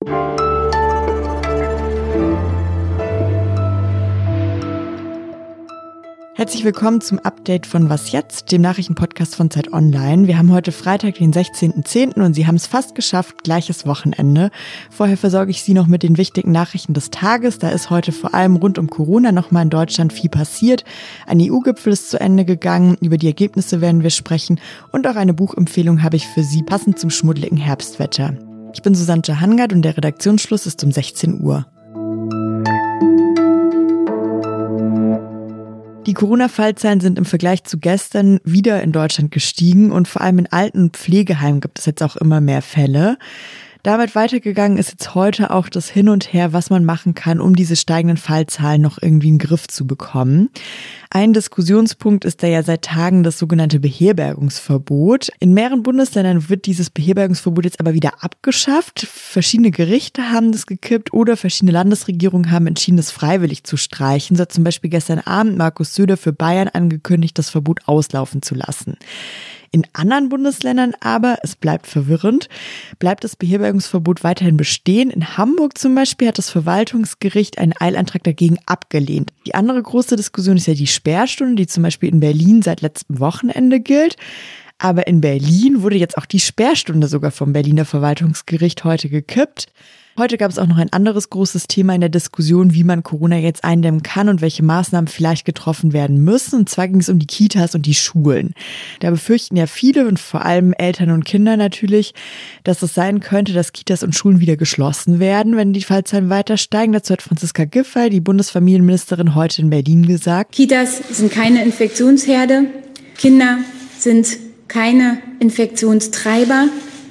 Herzlich willkommen zum Update von Was jetzt?, dem Nachrichtenpodcast von Zeit Online. Wir haben heute Freitag, den 16.10. und Sie haben es fast geschafft, gleiches Wochenende. Vorher versorge ich Sie noch mit den wichtigen Nachrichten des Tages. Da ist heute vor allem rund um Corona nochmal in Deutschland viel passiert. Ein EU-Gipfel ist zu Ende gegangen, über die Ergebnisse werden wir sprechen und auch eine Buchempfehlung habe ich für Sie, passend zum schmuddeligen Herbstwetter. Ich bin Susanne Jahangard und der Redaktionsschluss ist um 16 Uhr. Die Corona-Fallzahlen sind im Vergleich zu gestern wieder in Deutschland gestiegen und vor allem in Alten- und Pflegeheimen gibt es jetzt auch immer mehr Fälle. Damit weitergegangen ist jetzt heute auch das Hin und Her, was man machen kann, um diese steigenden Fallzahlen noch irgendwie in den Griff zu bekommen. Ein Diskussionspunkt ist da ja seit Tagen das sogenannte Beherbergungsverbot. In mehreren Bundesländern wird dieses Beherbergungsverbot jetzt aber wieder abgeschafft. Verschiedene Gerichte haben das gekippt oder verschiedene Landesregierungen haben entschieden, das freiwillig zu streichen. So hat zum Beispiel gestern Abend Markus Söder für Bayern angekündigt, das Verbot auslaufen zu lassen. In anderen Bundesländern aber, es bleibt verwirrend, bleibt das Beherbergungsverbot weiterhin bestehen. In Hamburg zum Beispiel hat das Verwaltungsgericht einen Eilantrag dagegen abgelehnt. Die andere große Diskussion ist ja die Sperrstunde, die zum Beispiel in Berlin seit letztem Wochenende gilt. Aber in Berlin wurde jetzt auch die Sperrstunde sogar vom Berliner Verwaltungsgericht heute gekippt. Heute gab es auch noch ein anderes großes Thema in der Diskussion, wie man Corona jetzt eindämmen kann und welche Maßnahmen vielleicht getroffen werden müssen. Und zwar ging es um die Kitas und die Schulen. Da befürchten ja viele und vor allem Eltern und Kinder natürlich, dass es sein könnte, dass Kitas und Schulen wieder geschlossen werden, wenn die Fallzahlen weiter steigen. Dazu hat Franziska Giffey, die Bundesfamilienministerin, heute in Berlin gesagt: Kitas sind keine Infektionsherde, Kinder sind keine Infektionstreiber.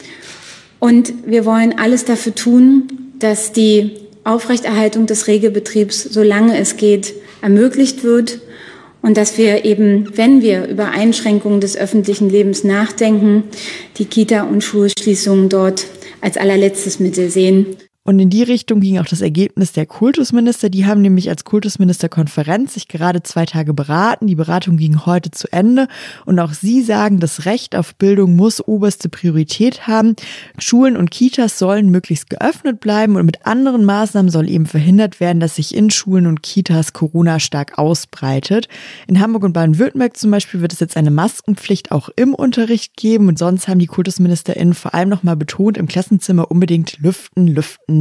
Und wir wollen alles dafür tun, dass die Aufrechterhaltung des Regelbetriebs, solange es geht, ermöglicht wird und dass wir eben, wenn wir über Einschränkungen des öffentlichen Lebens nachdenken, die Kita- und Schulschließungen dort als allerletztes Mittel sehen. Und in die Richtung ging auch das Ergebnis der Kultusminister. Die haben nämlich als Kultusministerkonferenz sich gerade 2 Tage beraten. Die Beratung ging heute zu Ende. Und auch sie sagen, das Recht auf Bildung muss oberste Priorität haben. Schulen und Kitas sollen möglichst geöffnet bleiben. Und mit anderen Maßnahmen soll eben verhindert werden, dass sich in Schulen und Kitas Corona stark ausbreitet. In Hamburg und Baden-Württemberg zum Beispiel wird es jetzt eine Maskenpflicht auch im Unterricht geben. Und sonst haben die KultusministerInnen vor allem nochmal betont, im Klassenzimmer unbedingt lüften.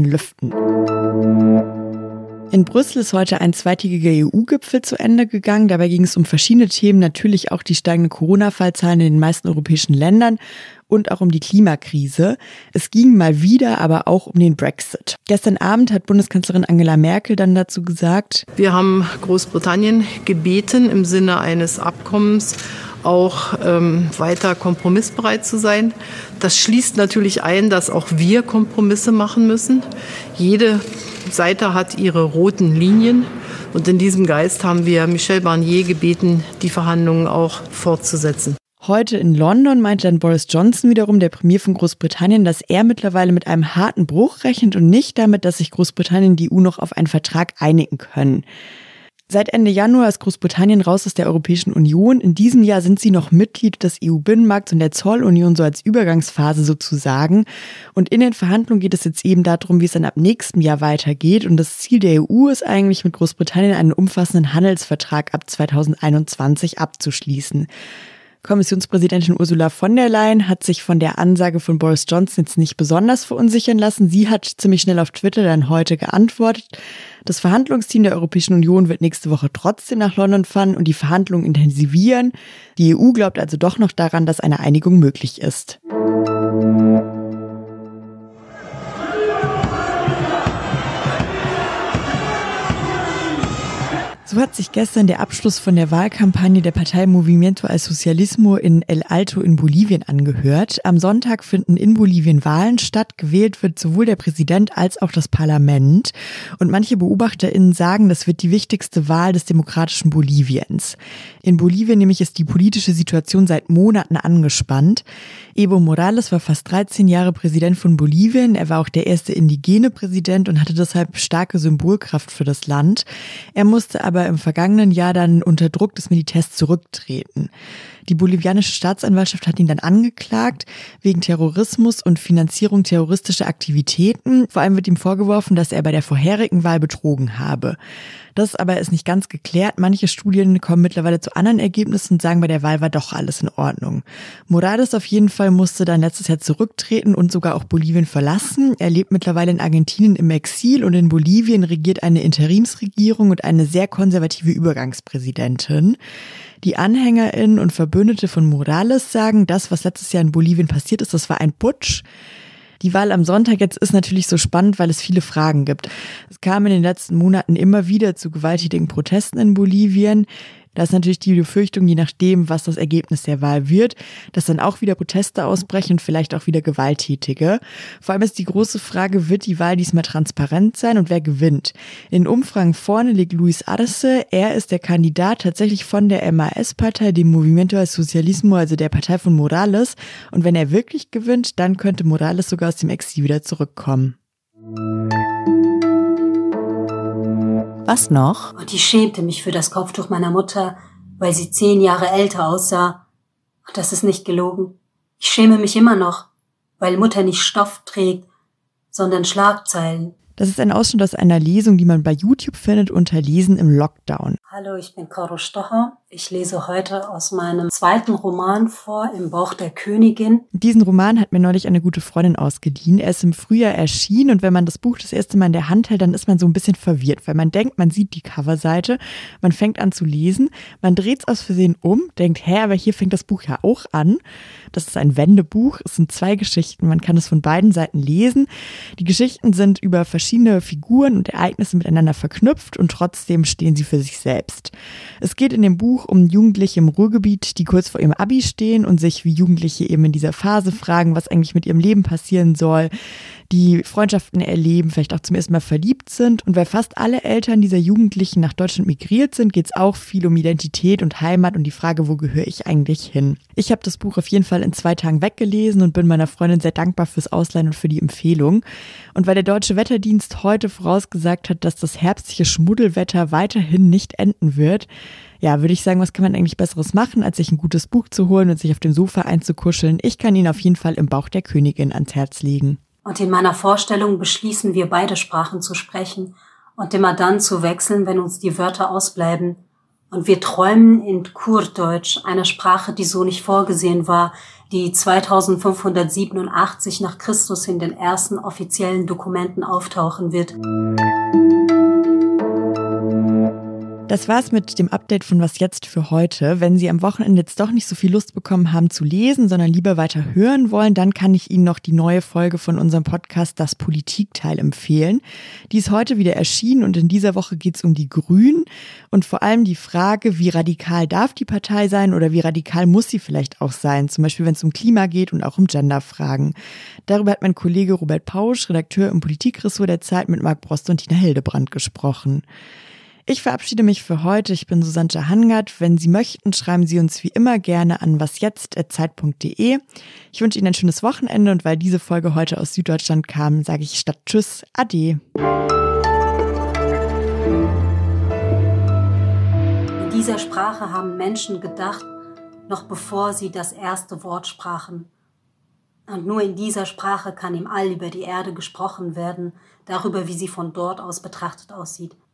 In Brüssel ist heute ein zweitägiger EU-Gipfel zu Ende gegangen. Dabei ging es um verschiedene Themen, natürlich auch die steigenden Corona-Fallzahlen in den meisten europäischen Ländern und auch um die Klimakrise. Es ging mal wieder aber auch um den Brexit. Gestern Abend hat Bundeskanzlerin Angela Merkel dann dazu gesagt: Wir haben Großbritannien gebeten, im Sinne eines Abkommens auch weiter kompromissbereit zu sein. Das schließt natürlich ein, dass auch wir Kompromisse machen müssen. Jede Seite hat ihre roten Linien. Und in diesem Geist haben wir Michel Barnier gebeten, die Verhandlungen auch fortzusetzen. Heute in London meinte dann Boris Johnson wiederum, der Premier von Großbritannien, dass er mittlerweile mit einem harten Bruch rechnet und nicht damit, dass sich Großbritannien und die EU noch auf einen Vertrag einigen können. Seit Ende Januar ist Großbritannien raus aus der Europäischen Union. In diesem Jahr sind sie noch Mitglied des EU-Binnenmarkts und der Zollunion, so als Übergangsphase sozusagen. Und in den Verhandlungen geht es jetzt eben darum, wie es dann ab nächstem Jahr weitergeht. Und das Ziel der EU ist eigentlich, mit Großbritannien einen umfassenden Handelsvertrag ab 2021 abzuschließen. Kommissionspräsidentin Ursula von der Leyen hat sich von der Ansage von Boris Johnson jetzt nicht besonders verunsichern lassen. Sie hat ziemlich schnell auf Twitter dann heute geantwortet: Das Verhandlungsteam der Europäischen Union wird nächste Woche trotzdem nach London fahren und die Verhandlungen intensivieren. Die EU glaubt also doch noch daran, dass eine Einigung möglich ist. So hat sich gestern der Abschluss von der Wahlkampagne der Partei Movimiento al Socialismo in El Alto in Bolivien angehört. Am Sonntag finden in Bolivien Wahlen statt. Gewählt wird sowohl der Präsident als auch das Parlament. Und manche BeobachterInnen sagen, das wird die wichtigste Wahl des demokratischen Boliviens. In Bolivien nämlich ist die politische Situation seit Monaten angespannt. Evo Morales war fast 13 Jahre Präsident von Bolivien. Er war auch der erste indigene Präsident und hatte deshalb starke Symbolkraft für das Land. Er musste aber aber im vergangenen Jahr dann unter Druck des Militärs zurücktreten. Die bolivianische Staatsanwaltschaft hat ihn dann angeklagt wegen Terrorismus und Finanzierung terroristischer Aktivitäten. Vor allem wird ihm vorgeworfen, dass er bei der vorherigen Wahl betrogen habe. Das aber ist nicht ganz geklärt. Manche Studien kommen mittlerweile zu anderen Ergebnissen und sagen, bei der Wahl war doch alles in Ordnung. Morales auf jeden Fall musste dann letztes Jahr zurücktreten und sogar auch Bolivien verlassen. Er lebt mittlerweile in Argentinien im Exil und in Bolivien regiert eine Interimsregierung und eine sehr konservative Übergangspräsidentin. Die AnhängerInnen und Verbündete von Morales sagen, das, was letztes Jahr in Bolivien passiert ist, das war ein Putsch. Die Wahl am Sonntag jetzt ist natürlich so spannend, weil es viele Fragen gibt. Es kam in den letzten Monaten immer wieder zu gewalttätigen Protesten in Bolivien. Da ist natürlich die Befürchtung, je nachdem, was das Ergebnis der Wahl wird, dass dann auch wieder Proteste ausbrechen und vielleicht auch wieder Gewalttätige. Vor allem ist die große Frage, wird die Wahl diesmal transparent sein und wer gewinnt? In den Umfragen vorne liegt Luis Arce. Er ist der Kandidat tatsächlich von der MAS-Partei, dem Movimiento al Socialismo, also der Partei von Morales. Und wenn er wirklich gewinnt, dann könnte Morales sogar aus dem Exil wieder zurückkommen. Was noch? Und ich schämte mich für das Kopftuch meiner Mutter, weil sie 10 Jahre älter aussah. Und das ist nicht gelogen. Ich schäme mich immer noch, weil Mutter nicht Stoff trägt, sondern Schlagzeilen. Das ist ein Ausschnitt aus einer Lesung, die man bei YouTube findet unter Lesen im Lockdown. Hallo, ich bin Caro Stocher. Ich lese heute aus meinem 2. Roman vor, Im Bauch der Königin. Diesen Roman hat mir neulich eine gute Freundin ausgeliehen. Er ist im Frühjahr erschienen und wenn man das Buch das erste Mal in der Hand hält, dann ist man so ein bisschen verwirrt, weil man denkt, man sieht die Coverseite, man fängt an zu lesen, man dreht es aus Versehen um, denkt, aber hier fängt das Buch ja auch an. Das ist ein Wendebuch, es sind 2 Geschichten, man kann es von beiden Seiten lesen. Die Geschichten sind über verschiedene Figuren und Ereignisse miteinander verknüpft und trotzdem stehen sie für sich selbst. Es geht in dem Buch um Jugendliche im Ruhrgebiet, die kurz vor ihrem Abi stehen und sich wie Jugendliche eben in dieser Phase fragen, was eigentlich mit ihrem Leben passieren soll, die Freundschaften erleben, vielleicht auch zum ersten Mal verliebt sind. Und weil fast alle Eltern dieser Jugendlichen nach Deutschland migriert sind, geht es auch viel um Identität und Heimat und die Frage, wo gehöre ich eigentlich hin? Ich habe das Buch auf jeden Fall in 2 Tagen weggelesen und bin meiner Freundin sehr dankbar fürs Ausleihen und für die Empfehlung. Und weil der Deutsche Wetterdienst heute vorausgesagt hat, dass das herbstliche Schmuddelwetter weiterhin nicht enden wird, ja, würde ich sagen, was kann man eigentlich Besseres machen, als sich ein gutes Buch zu holen und sich auf dem Sofa einzukuscheln? Ich kann ihn auf jeden Fall Im Bauch der Königin ans Herz legen. Und in meiner Vorstellung beschließen wir, beide Sprachen zu sprechen und immer dann zu wechseln, wenn uns die Wörter ausbleiben. Und wir träumen in Kurdeutsch, einer Sprache, die so nicht vorgesehen war, die 2587 nach Christus in den ersten offiziellen Dokumenten auftauchen wird. Das war's mit dem Update von Was jetzt für heute. Wenn Sie am Wochenende jetzt doch nicht so viel Lust bekommen haben zu lesen, sondern lieber weiter hören wollen, dann kann ich Ihnen noch die neue Folge von unserem Podcast Das Politikteil empfehlen. Die ist heute wieder erschienen und in dieser Woche geht's um die Grünen und vor allem die Frage, wie radikal darf die Partei sein oder wie radikal muss sie vielleicht auch sein, zum Beispiel wenn es um Klima geht und auch um Genderfragen. Darüber hat mein Kollege Robert Pausch, Redakteur im Politikressort der Zeit, mit Marc Brost und Tina Hildebrand gesprochen. Ich verabschiede mich für heute. Ich bin Susanne Hangard. Wenn Sie möchten, schreiben Sie uns wie immer gerne an wasjetzt@zeit.de. Ich wünsche Ihnen ein schönes Wochenende und weil diese Folge heute aus Süddeutschland kam, sage ich statt Tschüss, Ade. In dieser Sprache haben Menschen gedacht, noch bevor sie das erste Wort sprachen. Und nur in dieser Sprache kann im All über die Erde gesprochen werden, darüber, wie sie von dort aus betrachtet aussieht.